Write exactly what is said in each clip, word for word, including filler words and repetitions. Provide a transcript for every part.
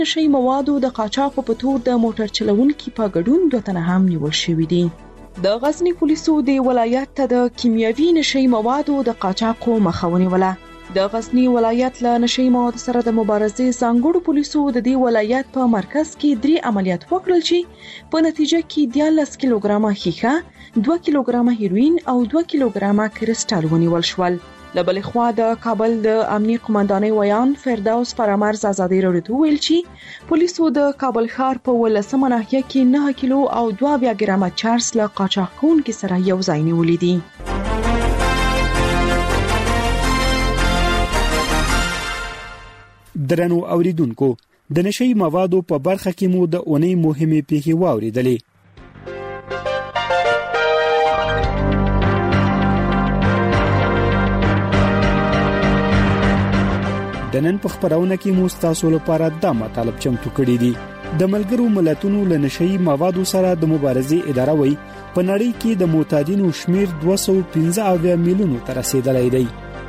نشي موادو د قاچاقو په تور د موټر چلونکي په ګډون دوه تنه هم نیول شوي دي. د غزنی پولیسو د ولایت ته د کیمیاوي نشي موادو د قاچاقو مخه ونیوله. د غزنی ولایت له نشي موادو سره د مبارزې ځانګړو پولیسو د دې ولایت په مرکز کې درې عملیات وکړل چې په نتیجه کې دیارلس کیلوګرامه ښیښه، دوه کیلوګرامه هیروین او دوه کیلوګرامه کرسټل ونیول شول. له بلې خوا د کابل د امنیه قومندانۍ ویان فردوس فرامرز ازادي راډیو ته ویل چې پولیسو د کابل ښار په ولسمه ناحیه کې نه کیلو او دوه اویا ګرامه چرس له قاچاق کوونکو سره یو ځای نیولي دي. درنو اوریدونکو، د نشي موادو په برخه کې مو د اونۍ مهمه پیښې واوریدلې. د نن په خبرونه کې مو تاسو لپاره د مطالب چمتو کړی دي. د ملګرو ملتونو له نشي موادو سره د مبارزې اداره وایي په نړۍ کې د معتادینو شمیر دوه سوه پنځه اویا میلیونو ته رسیدلی دی.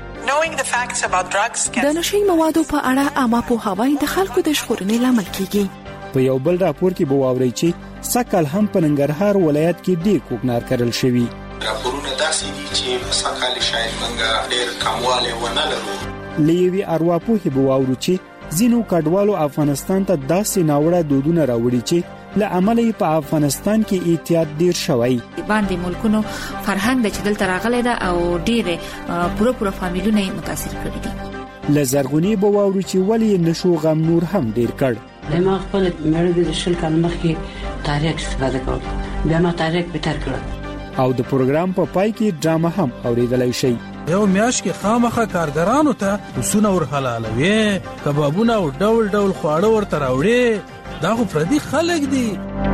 د نشي موادو په اړه عامه پوهاوی د خلکو د ژغورنې لامل کیږي. په یو بل راپور کې به واورئ چې سکل هم په ننګرهار ولایت کې ډېر کوکنار کرل شوی. راپورونه داسې دي چې سکل شاید منګه ډېر کمواله ونه لرو. لیوی ارواپوهی بواورو چې زینو کډوالو افغانستان ته داسې ناوړه دودونه راوړي چې له عملي په افغانستان کې احتیاط ډیر شوی. باندې ملکونو فرهنګ د چدل تراغله ده او ډیر پوره پوره فامیلونه متاثر کړي دي. لزرغونی بواورو چې ولی نشو غم نور هم ډیر کړ. ما خپل مړ د شل کال مخکې تاریخ استفاده کړ، بیا ما تاریخ به تر کړ. او د پروګرام په پای کې ډرامه هم اوریدلای شي. یو میاش کې خامخه کارګرانو ته وسونه ور حلالوي، کبابونه او ډول ډول خواړه ورته راوړي. دا خو پردي خلک دي.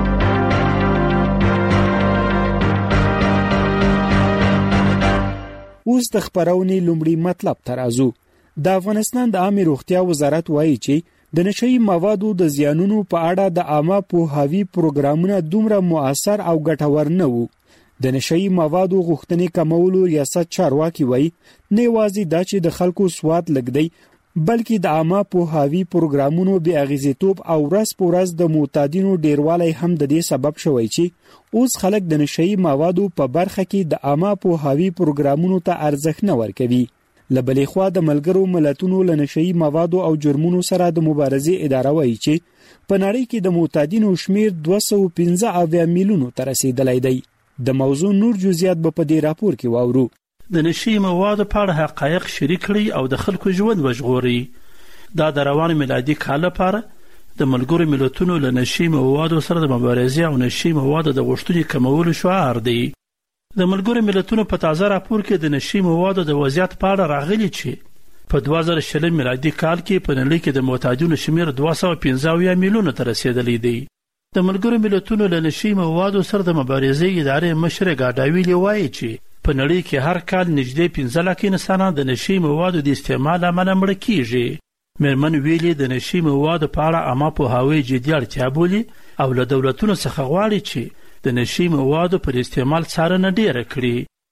اوس د خبرونې لومړی مطلب ترازو. د افغانستان د عامه روغتیا وزارت وایي چې د نشي موادو د زیانونو په اړه د عامه پوهاوی پروګرامونه دومره مؤثر او ګټور نه وو. د نشي موادو غوښتنې کمولو ریاست چارواکي وایي نه یوازې دا چې د خلکو سواد لګدی، بلکې د عامه پوهاوی پروګرامونو بې اغیزتوب او ورځ په ورځ د معتادینو ډیروالی هم د دې سبب شوی چې اوس خلک د نشي موادو په برخه کې د عامه پوهاوی پروګرامونو ته ارزښت نه ورکوي. له بلې خوا د ملګرو ملتونو له نشي موادو او جرمونو سره د مبارزې اداره وایي چې په نړۍ کې د معتادینو شمیر دوه سوه پنځه اویا میلیونو ته رسیدلی دی. د موضوع نور جزئیات په دې راپور کې واورو. د نشي موادو په اړه حقایق شریک کړي او د خلکو ژوند وژغوري. دا د روان میلادي کال لپاره د ملګرو ملتونو له نشي موادو سره د مبارزې او نشي موادو د غوښتنې کمولو شعار دی. د ملګرو ملتونو په تازه راپور کې د نشي موادو د وضعیت په اړه راغلي چې په دوه زره شل میلادي کال کې په نړۍ کې د معتادینو شمیر دوه سوه پنځه اویا میلیونه ته رسیدلی دی. د ملګرو ملتونو له نشي موادو سره د مبارزې ادارې مشر ګاډاویلی وایي چې په نړۍ کې هر کال نږدې پنځه لکه انسانان د نشي موادو د استعمال له امله مړه کیږي. مېرمن ویلي د نشي موادو په اړه عامه پوهاوی جدي اړتیا بولي او له دولتونو څخه غواړي چې د نشي موادو پر استعمال څارنه ډیره کړي.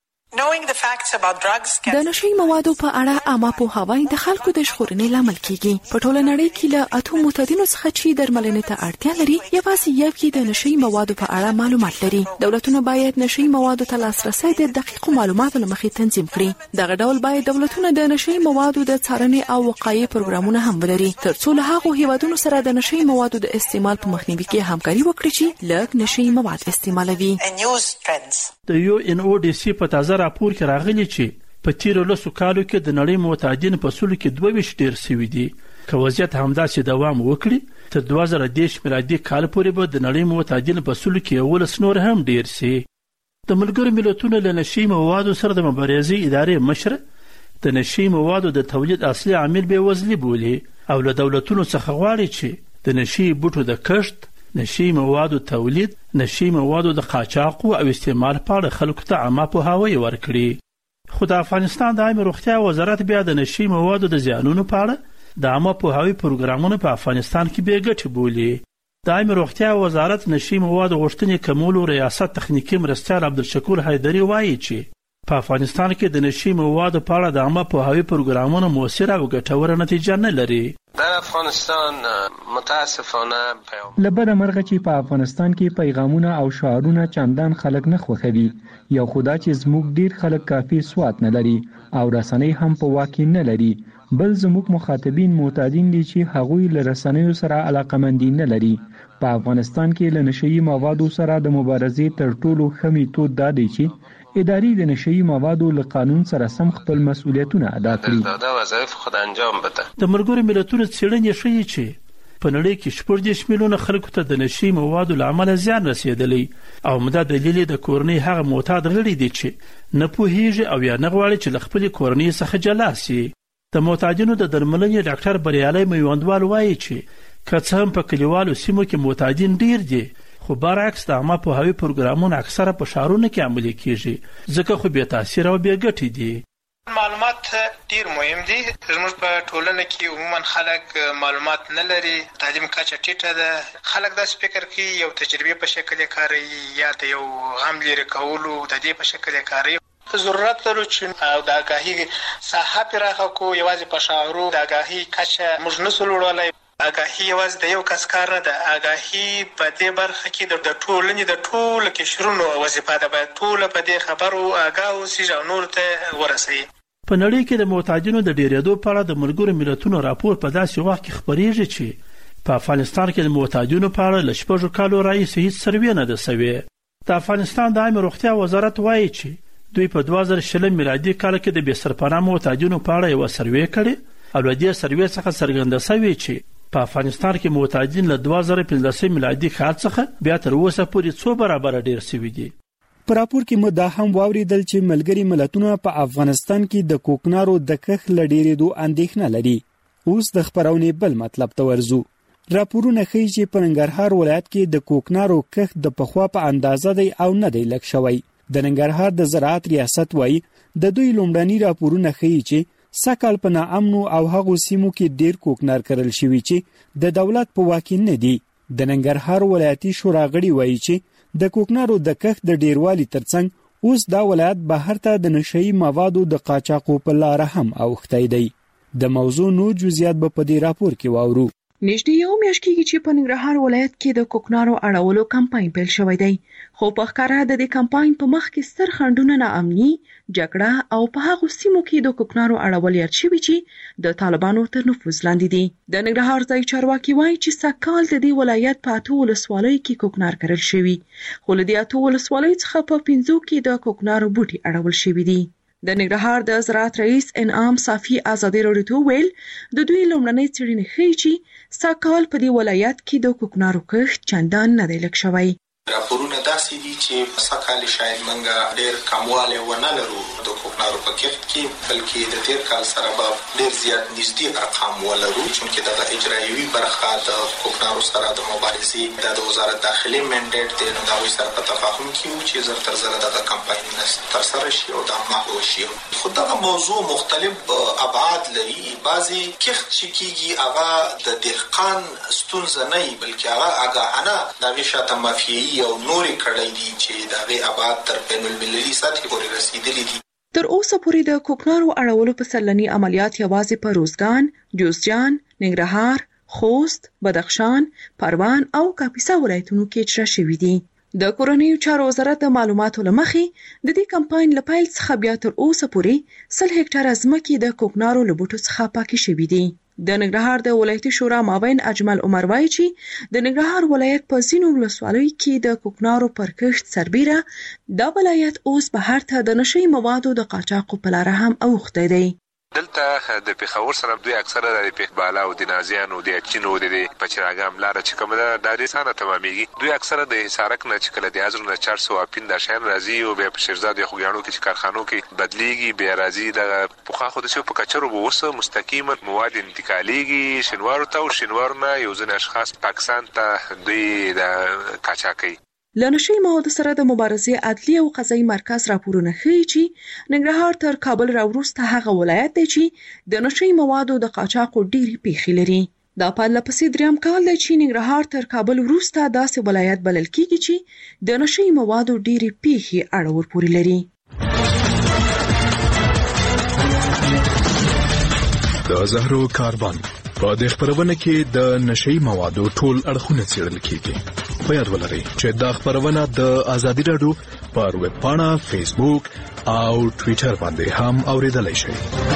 د نشي موادو په اړه عامه پوهاوی د خلکو د ژغورنې لامل کیږي. په ټوله نړۍ کې له اتو معتادینو څخه چې درملنې ته اړتیا لري، یوازې یو کې د نشي موادو په اړه معلومات لري. دولتونه باید نشي موادو ته لاسرسی د دقیقو معلوماتو له مخې تنظیم کړي. دغه ډول باید دولتونه د نشي موادو د څارنې او وقایې پروګرامونه هم ولري، ترڅو له هغو هیوادونو سره د نشي موادو د استعمال په مخنیوي کې همکاري وکړي چې لږ نشي مواد استعمالوي. د یو ان او ډي سي په تازه راپور کې راغلي چې په تیرو لسو کالو کې د نړۍ معتادین په سلو کې دوه ویشت ډیر سوي دي. که وضعیت همداسې دوام وکړي تر دوه زره دېرش میلادي کال پورې به د نړۍ معتادین په سلو کې یولس نور هم ډیر سي. د ملګرو ملتونو له نشي موادو سره د مبارزې ادارې مشر د نشي موادو د تولید اصلي عامل بېوزلي بولي او له دولتونو څخه غواړي چې د نشي بوټو د کښت، نشي موادو تولید، نشي موادو د قاچاقو او استعمال په اړه خلکو ته عامه پوهاوی ورکړي. خو د افغانستان د عامه روغتیا وزارت بیا د نشي موادو د زیانونو په اړه د عامه پوهاوی پروګرامونه په افغانستان کې بې ګټې بولي. د عامه روغتیا وزارت نشي موادو غوښتنې کمولو ریاست تخنیکي مرستیال عبدالشکور حیدري وایي چې په افغانستان کې د نشي موادو په اړه د عامه پوهاوي پروګرامونو مؤثره او ګټوره نتیجه نه لري. در افغانستان متاسفانه لبده مرغه چې په افغانستان کې پیغامونه او شعارونه چندان خلک نه خوښوي. یو خدا چې زموږ ډیر خلک کافي سواد نه لري او رسنۍ هم په واکې نه لري. بل زموږ مخاطبین معتادین دي چې هغوی له رسنیو سره علاقمندي نه لري. په افغانستان کې له نشئی موادو سره د مبارزې تر ټولو ښه میتود دا دی چې ادارې د نشئی موادو له قانون سره سم خپل مسؤلیتونه ادا کړي. دا وظایف خود انجام بده. د ملګرو ملتونو څېړنې ښیي چې په نړۍ کې شپږ دېرش میلیونه خلکو ته د نشئی موادو له امله زیان رسېدلی او همدا دلیل یې د کورنۍ هغه معتاد غړي دي چې نه پوهېږي او یا نه غواړي چې له خپلې کورنۍ څخه جلا سي. د معتادینو د درملنې ډاکټر بریالي میوندوال وایي چې که څه هم په کلیوالو سیمو کې معتادین ډیر دي خو برعکس د عامه پوهاوي پروګرامونه اکثره په ښارونو کې عملي کیږي ځکه خو بې تاثیره او بې ګټې دي. معلومات ډیر مهم دي. زموږ په ټولنه کې عموما خلک معلومات نه لري. تعلیم کچه ټیټه ده. خلک داسې فکر کوي یو تجربه په شکل یې کاروي یا د یو غم لرې کولو د دې په شکل یې کاروي. ضرورت لرو چې او د آگاهی ساحه پراخه کو. یوازې په شعارو د آگاهی کچه موږ نه سو لوړولی. آگاهی یوازې د یو کس کار نه ده. آگاهی په دې برخه کې د ټولنې د ټولو قشرونو وظیفه ده. باید ټول په دې خبرو آگاه اوسي او نور ته ورسوي. په نړۍ کې د معتادینو د ډیرېدو په اړه د ملګرو ملتونو راپور په داسې وخت کې خپرېږي چې په افغانستان کې د معتادینو په اړه له شپږو کالو راهیسې هیڅ سروې نه ده سوې. د افغانستان د عامې روغتیا وزارت وایي چې دوی په دوه زره شلم میلادي کال کې د بې سرپناه معتادینو په اړه یوه سروې کړې او له دې سروې څخه څرګنده شوې چې په افغانستان کې معتادین له دوه زره پنځلسم میلادي کال څخه بیا تر اوسه پورې څو برابره ډیر شوي دي. په راپور کې مو دا هم واوریدل چې ملګري ملتونه په افغانستان کې د کوکنارو د کښت له ډیرېدو اندېښنه لري. اوس د خپرونې بل مطلب ته ورځو. راپورونه ښیي چې په ننګرهار ولایت کې د کوکنارو کښت د پخوا په اندازه دی او نه دی لږ شوی. د ننګرهار د زراعت ریاست وایي د دوی لومړني راپورونه ښیي چې سږکال په ناامنو او هغو سیمو کې ډیر کوکنار کرل شوي چې د دولت په واک کې نه دي. د ننګرهار ولایتي شورا غړي وایي چې د کوکنارو د کښت د ډیروالي ترڅنګ اوس دا ولایت بهر ته د نشئی موادو د قاچاقو په لاره هم اوښتی دی. د موضوع نور جزئیات به په دې راپور کې واورو. نږدې یو میاشت کېږي چې په ننګرهار ولایت کې د کوکنارو اړولو کمپاین پیل شوی دی. خو په ښکاره د دې کمپاین په مخ کې ستر خنډونه ناامني، جګړه او په هغو سیمو کې د کوکنارو اړول یاد شوي چې د طالبانو تر نفوذ لاندې دي. د ننګرهار ځایي چارواکي وایي چې سږکال د دې ولایت په اتو ولسوالیو کې کوکنار کرل شوي، خو له دې اتو ولسوالیو څخه په پنځو کې د کوکنارو بوټي اړول شوي دي. د ننګرهار د زراعت رئیس انعام صافي ازادي راډیو ته ویل د دوی لومړنۍ څېړنې ښیي چې سږکال په دې ولایت کې د کوکنارو کښت چندان نه دی لږ شوی. راپورونه داسې دي چې سږکال شاید موږ ډېر کموالی ونه لرو د کوکنارو په کښت کې، بلکې د تېر کال سره به ډېر زیات نږدې ارقام ولرو، چونکې دغه اجرایوي برخه د کوکنارو سره د مبارزې د وزارت داخلي منډیټ دی، نو د هغوی سره په تفاهم کې وو چې زر تر زره دغه کمپاینونه ترسره شي او دا محو شي. خو دغه موضوع مختلف ابعاد لري. بعضې کښت چې کېږي هغه د دهقان ستونزه نه وي، بلکې هغه آګاهانه د هغې شاته مافیایي او نورې کړۍ دي چې د هغې ابعاد تر بین المللي سطحې پورې رسېدلي دي. تر اوسه پورې د کوکنارو اړولو په سرلني عملیات یوازې په روزګان، جوزجان، ننګرهار، خوست، بدخشان، پروان او کاپیسا ولایتونو کې اجرا شوي دي. د کورنیو چارو وزارت د معلوماتو له مخې د دې کمپاین له پیل څخه بیا تر اوسه پورې سل هکټاره ځمکې د کوکنارو له بوټو څخه پاکې شوي دي. د ننګرهار د ولایتي شورا مابین اجمل عمر وایي چې د ننګرهار ولایت په ځینو ولسوالیو کې د کوکنارو پر کښت سربیره دا ولایت اوس بهر ته د نشئی موادو د قاچاقو په لاره هم اوښتی دی. دلته د پېښور سره دوی اکثره د پېښبالا او د نازیانو د اچینو د پچراګام لاره چې کومه ده دا ډېر اسانه تمامېږي. دوی اکثره د حصارک نه چې کله د هزار نه چار سوه اپین دا شیان راځي او بیا په شیرزاد یا خوږیاڼو کې چې کارخانو کې بدلیږي، بیا راځي د پخوا خو داسې په کچرو به اوس مستقیما مواد انتقالیږي شینوارو ته او شینوارو نه یو ځینې اشخاص پاکستان ته دوی د قاچاق کوي. له نشئی موادو سره د مبارزې عدلي او قضایي مرکز راپورونه ښیي چې ننګرهار تر کابل راوروسته هغه ولایت دی چې د نشئی موادو د قاچاقو ډېرې پیښې لري. دا پرله پسې دریم کال دی چې ننګرهار تر کابل وروسته داسې ولایت بلل کېږي چې د نشئی موادو ډېرې پیښې اړه ورپورې لري. د زهرو کاربن په دې خبرونه کې د نشي موادو ټول اړخونه څېړل کیږي. په یاد ولرئ چې دا خبرونه د ازادي رادیو پر ویب پاڼه، فیسبوک او ټوئیټر باندې هم اوریدلای شئ.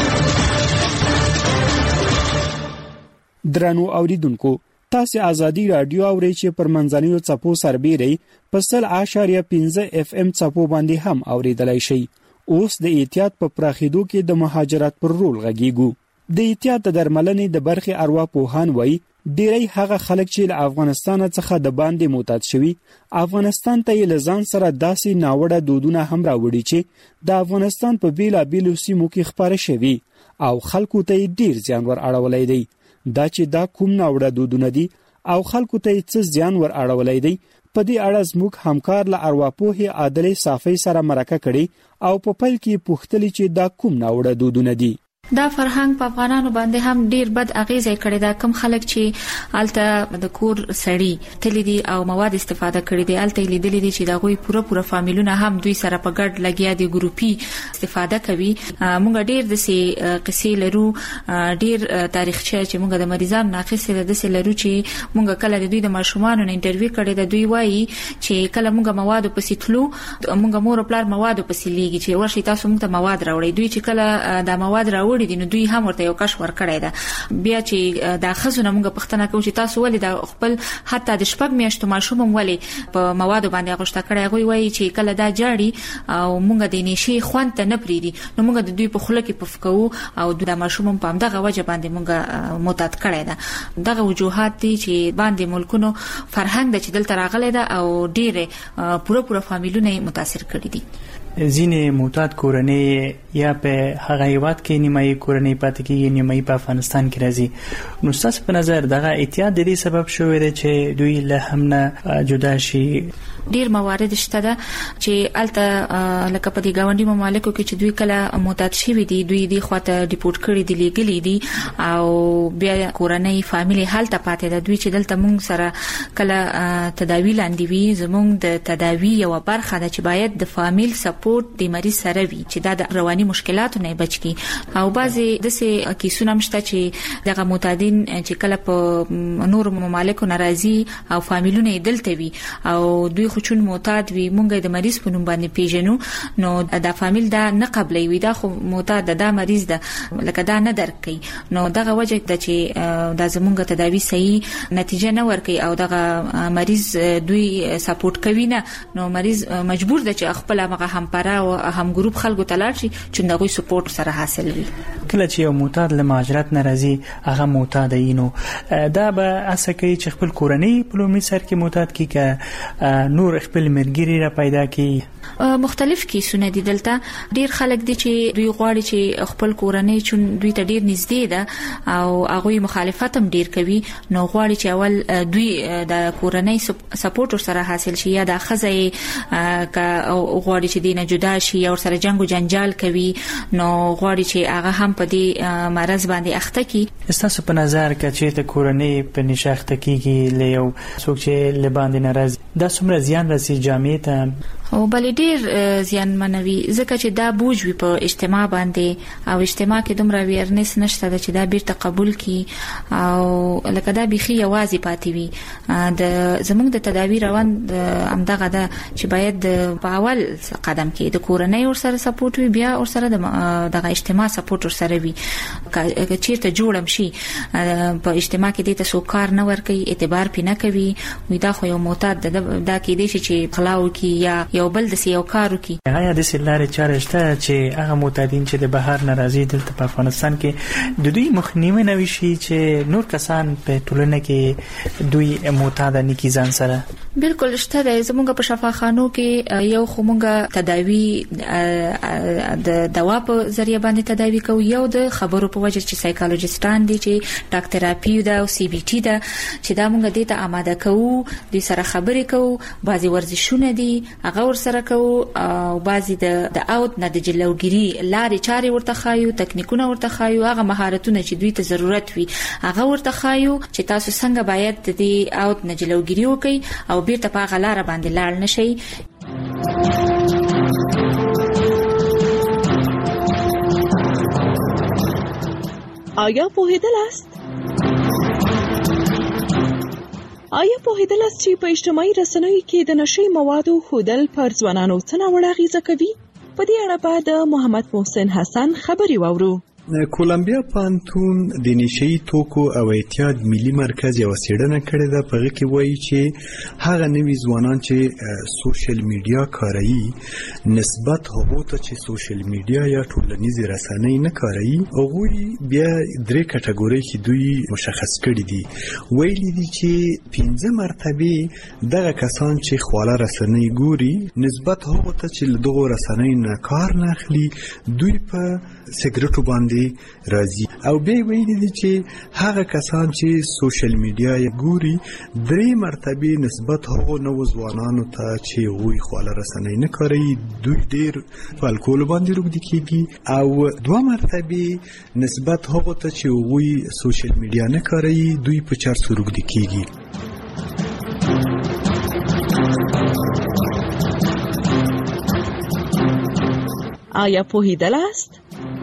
درنو اوریدونکو، تاسو ازادي رادیو اورئ چې پر منځنیو چپو سربېري په سل اشاریه پنځه اف ام چپو باندې هم اوریدلای شئ. اوس د احتیاط په پراخېدو کې د مهاجرت پر رول غږیږو. د احتیاط د درملنې د برخي ارواپوهان وایي ډېری هغه خلک چې له افغانستان څخه د باندې معتاد شوي افغانستان ته یې له ځان سره داسې ناوړه دودونه هم راوړي چې د افغانستان په بیلابیلو سیمو کې خپاره شوي او خلکو ته یې ډېر زیان ور اړولی دی. دا چې دا کوم ناوړه دودونه دي او خلکو ته یې څه زیان ور اړولی دی، په دې اړه زموږ همکار له ارواپوهې عادلې صافۍ سره مرکه کړې او په پیل کې پوښتلې چې دا کوم ناوړه دودونه دي. دا فرهنګ په افغانانو باندې هم ډیر بد اغیزه کړې ده. کم خلک چې الته د کور سړی تللی دي او مواد استفاده کړي دي، الته لیدلې دي چې دا غوي پوره پوره فامیلونه هم دوی سره په ګډ لګیا دي، ګروپي استفاده کوي. مونږ ډیر د سي قصې لرو، ډیر تاریخچه چې مونږ د مریضانو ناخصه د سي لرو چې مونږ کله د دوی د ماشومان نه انټرویو کړي د دوی وایي چې کله مونږ مواد په سیتلو مونږ مور پلار مواد په سیلېږي چې ورشي تاسو مونږ ته مواد راوړي. دوی چې کله دا مواد راوړي دي نو دوی هم ورته یو کش ور کړی ده. بیا چې دا خزونه موږ پښتنه کوو چې تاسو ولې د خپل حتی د شپږ میاشتو ماشوم ولې په موادو باندې غوښته کړی، غوي وایي چې کله دا جاړي او موږ د نشي خوند ته نه پریدي نو موږ د دوی په خوله کې پفکو او د ماشوم په همدغه وجه باندې موږ معتاد کړی ده. دغه وجوهات دي چې باندې ملکونو فرهنګ د چې دلته راغلی ده او ډېر پوره پوره فامیلونه متاثر کړي دي. ځینې معتاد کورنۍ یا په هغه هیواد کې نیمایي کورنۍ پاتې کېږي، نیمایي په افغانستان کې راځي. نو ستاسو په نظر دغه احتیاط د دې سبب شوی دی چې دوی له هم نه جدا شي؟ ډیر موارد شته ده چې الته لکه په دې گاونډي ممالکو کې چې دوی کله معتاد شوي دي، دوی دی خواته ډیپورټ کړي دي، لګلي دي او بیا کورنۍ فامیلی هلته پاتې ده. دوی چې دلته مونږ سره کله تداوی لاندې وي، زمونږ د تداوی یو برخه ده چې باید د فامیل سپورټ د مریض سره وي چې دا د رواني مشکلاتو نه بچ کی. او بعضی دسه کیسونه مشته چې دغه معتادین چې کله په نور ممالکو ناراضي او فامیلونه دلته وي او دوی خو چون معتاد وي، مونږ د مریض په نوم باندې پیژنو نو دا فامیل دا نه قبلې وي، دا خو معتاد ده، دا مریض ده، لکه دا نه درک کوي. نو دغه وجه د چې دا زمونږ تداوی صحیح نتیجه نه ورکي او دغه مریض دوی سپورټ کوي نه، نو مریض مجبور ده چې خپل هغه همپاره او هم ګروپ خلکو تلاړ شي چې دغه سپورټ سره حاصل وي. کله چې یو معتاد له مهاجرت ناراضي هغه معتاد وینو، دا به اسه کوي چې خپل کورنۍ په لومړي سر کې معتاد کی که نور خپل مرګري را پیدا کی. مختلف کیسونه دي دلته. ډیر خلک دي چې دوی غواړي چې خپل کورنۍ چون دوی ته ډیر نږدې ده او هغه مخالفت هم ډیر کوي، نو غواړي چې اول دوی د کورنۍ سپورټ سره حاصل شي یا د خزې او غواړي چې دینه جدا شي یا سره جنگ او جنجال کوي، نو غواړي چې هغه هم په دې مرز باندې اخته کی. تاسو په نظر کې چې ته کورنۍ په نشه اخته کیږي له یو څوک چې له باندې ناراض، دا څومره زیان رسي جامعې ته؟ او بلې ډیر زیان منوي ځکه چې دا بوج وي په اجتماع باندې او اجتماع کې دومره ویرنس نشته چې دا بیرته قبول کی او لکه دا بيخي یوازې پاتې وي. د زموږ د تداوی روان همدغه ده چې باید په اول قدم کې د کورنۍ ور سره سپورټ وي، بیا ور سره د اجتماع سپورټ ور سره وي. چیرته جوړم شي په اجتماع کې د تاسو کار نه ور کوي، اعتبار پې نه کوي، وي دا خو یو معتاد دا کې دي چې خلاو کی یا یو بل د یو کارو کی. هغه د سلاره چارشته چې هغه معتادین چې د بهر ناراضي دلته په افغانستان کې د دوی مخنیوي نه وشي چې نور کسان په ټولنه کې دوی معتاد نه کی ځان سره. بالکل شته د زموږ په شفاخانو کې یو خمونګه تداوی د دوا په ذریعہ باندې تداوی کوي، یو د خبرو په وجه چې سایکالوجیستان دي چې ډاکټراپي دا او سی بي ټي دا چې دا موږ دې ته آماده کوو، د سره خبرې کوو، بعضي ورزشونه دي هغه ور سره کوو او بعضي د د اوت نه د جلوګيري لارې چارې ورته خایو، تکنیکونه ورته خایو، هغه مهارتونه چې دوی ته ضرورت وي هغه ورته خایو چې تاسو څنګه باید د دې اوت نه جلوګيري وکړي او بیرته په غلاره باندې لاړ نشي. آیا پوهیدلاست؟ آیا پوهیدلاست چې په اجتماعي رسنیو کې د نشي موادو ښودل پر ځوانانو څه ناوړه اغیزه کوي؟ په دې اړه به د محمد محسن حسن خبري واورو. کولمبیا پانتون د نشي توکو او اعتیاد ملي مرکز یو څېړنه کړې ده. په هغه کې وایي چې هغه نوي ځوانان چې سوشل میډیا کاروي نسبت هغو ته چې سوشل میډیا یا ټولنیزې رسنۍ نه کاروي، هغوی بیا درې کټګورۍ کې دوی مشخص کړي دي. ویلي دي چې پنځه مرتبه دغه کسان چې خواله رسنۍ ګوري نسبت هغو ته چې له دغو رسنۍ نه کار نه اخلي دوی په سیګریټو باندې راځي. او بیا ویلي دي چې هغه کسان چې سوشل میډیا یې ګوري درې مرتبه نسبت هغو نوو ځوانانو ته چې هغوی خواله رسنۍ نه کاروي دوی ډېر په الکول باندې روږدي کېږي، او دوه مرتبه نسبت هغو ته چې هغوی سوشل میډیا نه کاروي دوی په چرسو روږدي کېږي. آیا پوهیدلاست؟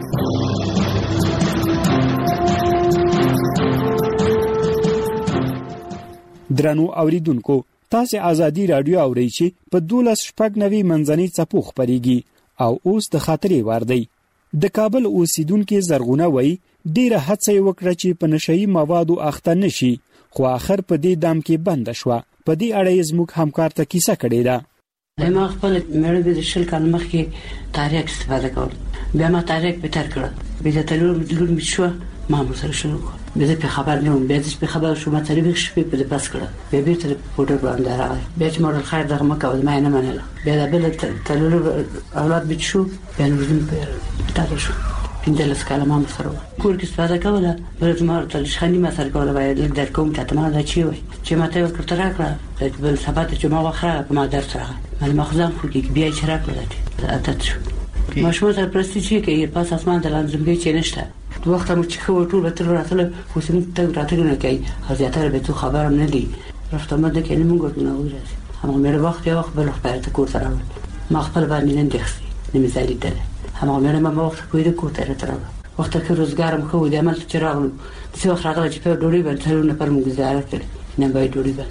درنو اوریدونکو، تاسو ازادي رادیو اورئ چې په دولس شپږ نوي منځنۍ څپو خپرېږي او اوس د خاطرې وار دی. د کابل اوسیدونکو زرغونه وای ډیره هڅه وکړه چې په نشئی موادو اخته نشي، خو اخر په دې دام کې بند شوه. په دې اړه زموږ همکار ته کیسه کړې ده. ما خپل مېړه د شل کال مخکې تاریخ استفاده کول، بیا ما تاریخ به تر کړ، بیا ته لور لور می شو ما مو سره شروع کړ. بیا په خبر نه وم، بیا په خبر شو ما تاریخ شپې په پاس کړ، بیا به تر فوټو باندې راغی، بیا چې مور خیر دغه مکه ما نه منله، بیا بل ته لور اولاد به شو، بیا نو زم په تاریخ شو پندلس کاله ما سره کور کې استفاده کوله. بل ما ته شخنی ما سره کوله، باید لږ در کوم ته ما دا چی وای چې ما ته ورته راکړه بل سبات چې ما واخره په ما درس راغی مل مخزن خو کې بیا چې راکړه اته شو ماشوم تر پرستی چې کې پاس اسمان د لازمګي چې نشته وخت مو چې خو ټول تر راتله خو سم ته راتله نه کوي حضرت به تو خبرم نه دی رفته مده کې نه موږ نه ورسې هم مې وخت یو وخت بل خبره ته کور سره ما خپل باندې نه دخسي نه مثال دي هم مې ما وخت کوی د کور ته تر وخت کې روزګارم خو د عمل چې راغلو څه وخت راغله چې په ډوړي باندې ټول نه پر موږ زیارت کړ نه به ډوړي باندې.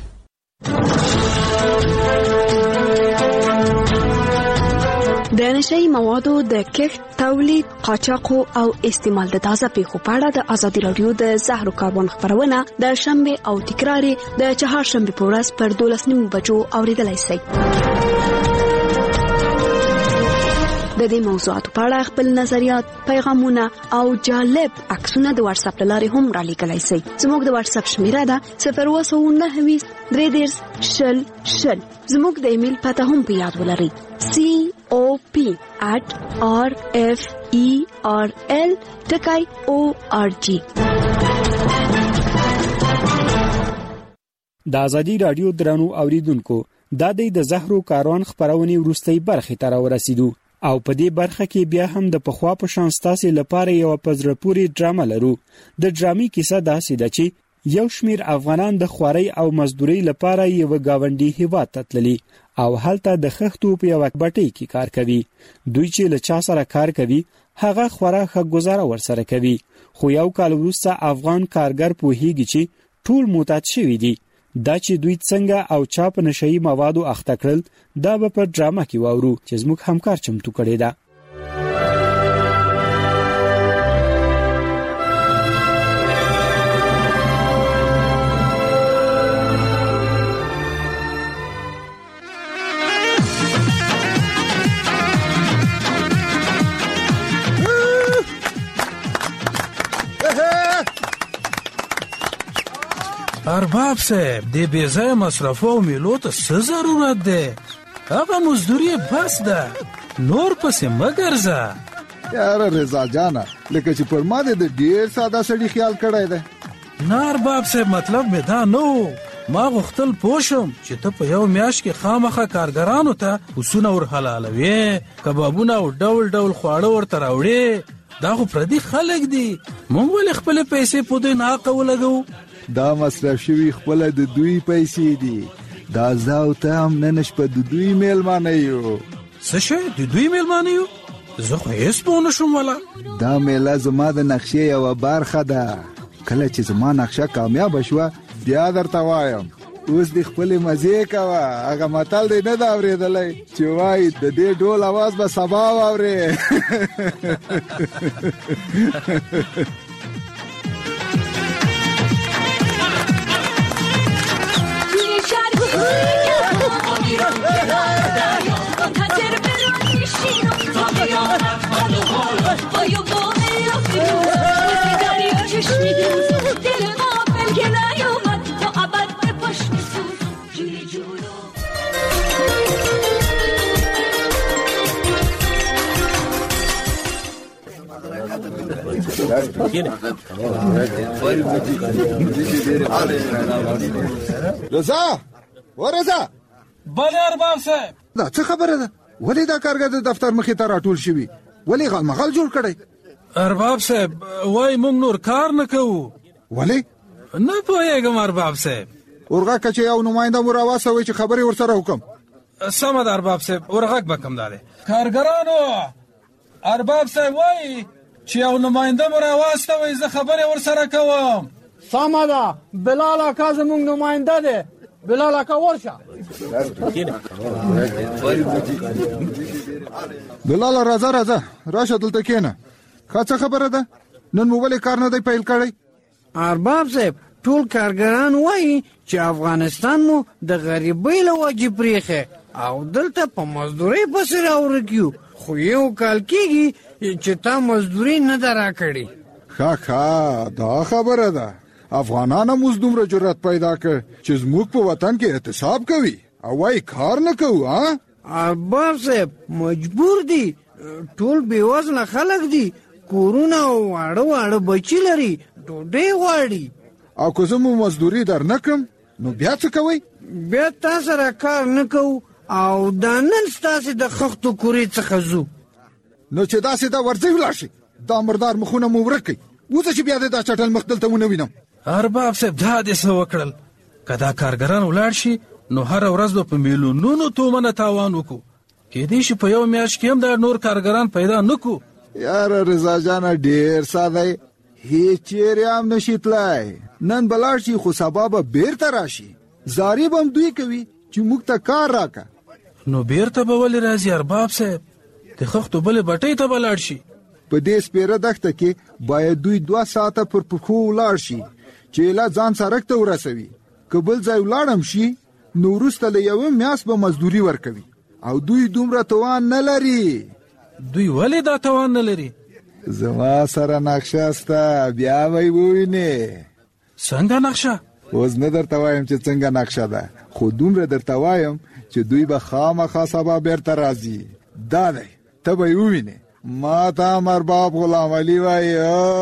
د نشئی موادو د کښت، تولید، قاچاق او استعمال د تازه پیښو په اړه د ازادي رادیو د زهرو کاربن خبرونه د شنبه او تکرار د چهارشنبه په ورځ پر دولس نیمو بجو اوریدلای شئ. د دې موضوعاتو په اړه خپل نظریات، پیغامونه او جالب عکسونه د واتس اپ لارې هم را لیکلای شئ. زموږ د واتس اپ شمیره ده صفر اووه سوه نهه ویشت درې دېرش شل شل. زموږ د ایمیل پته هم په یاد ولرئ سی او پی at r f e r l ټکی او ار جی. د ازادي رادیو درنو اوریدونکو، دا د زهرو کاروان خبرونه ورستۍ برخه ته ورسېدو او په دې برخه کې بیا هم د پخوا په شان ستاسو لپاره یو پزرپوري ډرامه لرو. د ډرامې کیسه داسې ده چې یو شمیر افغانان د خواري او مزدوري لپاره یو گاونډي هیواد ته تللي او هلته د خښتو په یو بټۍ کې کار کوي. دوی چې له چا سره کار کوي هغه خورا ښه گزاره ورسره کوي، خو یو کال وروسته افغان کارګر پوهیږي چې ټول معتاد شوی دي. دا چې دوی څنګه او چا په نشئی موادو اخته کړل دا به په ډرامه کې واورو چې زموږ همکار چمتو کړی ده. ارباب صاحب د بې ځایه مصرفو او میلو ته څه ضرورت دی؟ هغه مزدوري بس ده، نور پسې مه ګرځه. یاره رضا جانه لکه چې پر ما دې د ډېر ساده سړي خیال کړی دی. نه ارباب صاحب مطلب مې دا نه و، ما غوښتل پوه شم چې ته په یو میاشت کې خامخا کارګرانو ته پسونه ور حلالوې، کبابونه او ډول ډول خواړه ورته راوړې. دا خو پردي خلک دي، موږ ولې خپلې پیسې په دوی ناحقه ولګوو؟ دا مصرف شوي خپل د دوی پیسې دي، دا زه او ته هم نن شپه د دوی میلمانه یو. څه شی د دوی میلمانه یو؟ زه خو هیڅ پوه نه شوم والا. دا میله زما د نقشې یوه برخه ده. کله چې زما نقشه کامیابه شوه بیا درته وایم. اوس دې خپلې مزې کوه. هغه متل دی نه ده اورېدلی چې وایي د دې ډول اواز به سبا واورې. رضا و رضا. بله ارباب صاحب. دا څه خبره ده؟ ولې دا کارګر د دفتر مخې ته راټول شوي؟ ولې غالمغال جوړ کړی؟ ارباب صاحب وای موږ نور کار نه کوو. ولې؟ نه پوهېږم ارباب صاحب. ورغه که چې یو نماینده مو راواستوئ چې خبرې ورسره وکړم. سمه ده ارباب صاحب ورغږ به کوم دا دی. کارګرانو ارباب صاحب وایي چې یو نماینده مو راواستوئ زه خبرې ورسره کوم. سمه ده بلال اکا زموږ نماینده دی. بلال اکا ورشه. بلال راځه راځه راشه دلته کښېنه. ښه څه خبره ده؟ نن مو ولې کار نه دی پیل کړی؟ ارباب صاحب ټول کارګران وایي چې افغانستان مو د غریبۍ له وجې پرېښی او دلته په مزدورۍ پسې راورکیو، خو یو کال کېږي چې تا مزدوري نه ده راکړې. ښه ښه دا خبره ده. افغانان هم اوس دومره جرأت پیدا کړ چې زموږ په وطن کې اعتصاب کوي او وایي کار نه کوو. ها ارباب صاحب مجبور دي. ټول بېوزله خلک دي، کورونه او واړه واړه بچي لري، ډوډۍ غواړي. او که زه مو مزدوري در نه کړم نو بیا څه کوئ؟ بیا تا سره کار نه کوو او دا نن ستاسې د خښتو کورې څخه ځو. نو چې داسې دا ورځئ ولاړ شي. دا مردار مخونه مو ورک کړئ. وځه چې بیا دې دا چټل مخ دلته ونه وینم. ارباب صاحب دا دې څه وکړل؟ که دا کارګران ولاړ شي نو هره ورځ به په میلیونونو تومنه تاوان وکړو. کېدای شي په یو میاشت کې هم دا نور کارګران پیدا نه کړو. یاره رضا جانه ډېر ساده هیڅ چیرې هم نشي تلای. نن به لاړ شي خو سبا به بیرته راشي. زاري به هم دوی کوي چې موږ ته کار راکړه. نو بیرته به ولې راځي ارباب صاحب؟ د خښتو بلې بټۍ ته به لاړ شي. په دې سپېره دښته کې باید دوی دوه ساعته پر پښو ولاړ شي چې ایله ځان سړک ته ورسوي. که بل ځای ولاړم شي نو وروسته له یوه میاشت به مزدوري ورکوي او دوی دومره توان نه لري. دوی ولې دا توان نه لري؟ زما سره نقشه سته، بیا به یې ووینې. څنګه نقشه؟ اوس نه درته وایم چې څنګه نقشه ده، خو دومره درته وایم چې دوی به خامخا سبا بیرته راځي. دا دی ته به یې ووینې. ما ته هم ارباب غلام علي وایي.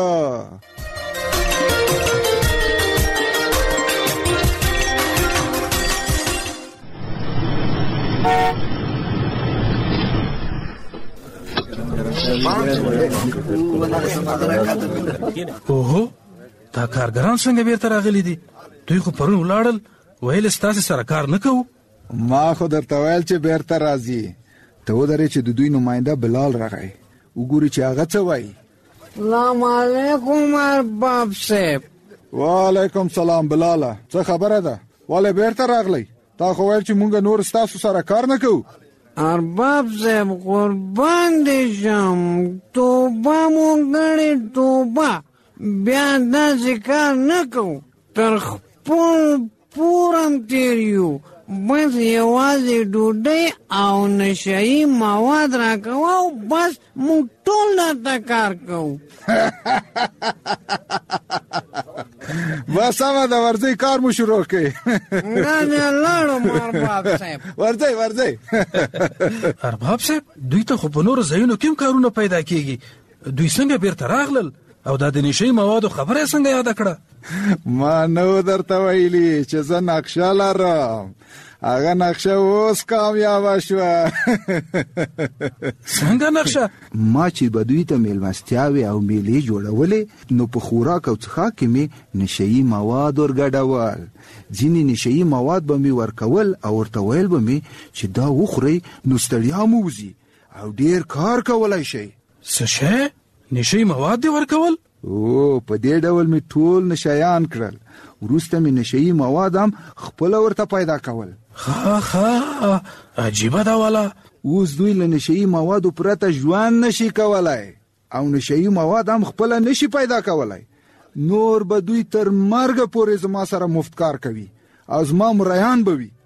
اوهو دا کارګران څنګه بیرته راغلي دي؟ دوی خو پرون ولاړل ویل ستاسې سره کار نه کوو. ما خو درته ویل چې بیرته راځي. ته ودرې چې د دوی نماینده بلال راغی وګوري چې هغه څه وایي. سلام علیکم ارباب صاحب. وعلیکم سلام بلاله. څه خبره ده؟ ولې بیرته راغلی؟ تا خو ویل چې مونږ نور ستاسو سره کار نه کوو. ارباب صاحب قربان دې شم، توبه مو کړې توبه، بیا داسې کار نه کوو. تر خپل پورم تېر یو، بس یوازې ډوډۍ او نشهیي مواد راکوه او بس موږ ټول درته کار کوو. بس سمه ده ورځئ کار مو شروع کړئ. دا نه لاړم ارباب صاحب. ورځئ ورځئ. ارباب صاحب دوی ته خو په نورو ځایونو کې هم کارونه پیدا کېږي. دوی څنګه بیرته راغلل او دا د نشهیي موادو خبره یې څنګه یاده کړه؟ ما نو درته ویلي چې زه نقشه لرم. هغه نقشه اوس کامیابه شوه. څنګه نقشه؟ ما چې به دوی ته میلمستیاوې او میلې جوړولې نو په خوراک او څښاک کې مې نشهیي مواد ورګډول. ځینې نشهیي مواد به مې ورکول او ورته ویل به مې چې دا وخورئ نو ستړیا مو وځي او ډیر کار کولای شي. څه شی؟ نشي مواد دی ورکول؟ او په دې ډول می ټول نشایان کړل، وروسته می نشئی مواد هم خپل ورته پیدا کول. ها ها عجیبه دا والا. اوس دوی له نشئی موادو پرته ژوند نشي کولای او نشئی مواد هم خپل نشي پیدا کولای. نور به دوی تر مرګ پورې زما سره مفت کار کوي او زما مریان به وي.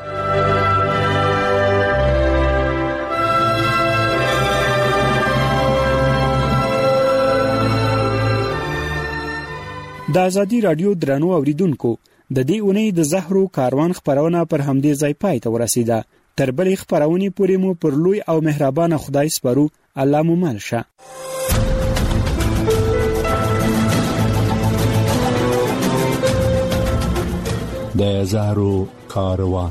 د ازادي رادیو درنو اوریدونکو، د دې اونۍ د زهرو کاروان خبرونه پر همدې ځای پای ته ورسیده. تر بلې خبرونې پورې مو پر لوی او مهربانه خدای سپارو. الله مو مل شه. د زهرو کاروان.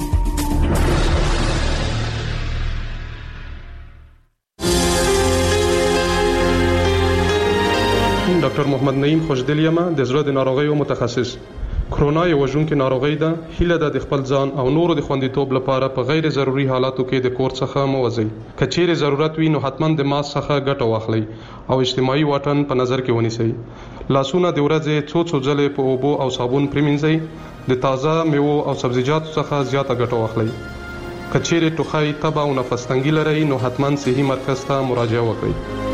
ډاکټر محمد نعیم خوشدل یم، د زړه د ناروغیو متخصص. کرونا یو وژونکې ناروغي ده. هیله ده د خپل ځان او نورو د خوندیتوب لپاره په غیر ضروري حالاتو کې د کور څخه مه وځئ. که چیرې ضرورت وي نو حتما د ماسک څخه ګټه واخلئ او اجتماعي واټن په نظر کې ونیسئ. لاسونه د ورځې څو څو ځلې په اوبو او صابون پریمنځئ. د تازه میوو او سبزیجاتو څخه زیاته ګټه واخلئ. که چیرې ټوخی، تبه او نفس تنګي لرئ نو حتما صحي مرکز ته مراجعه وکړئ.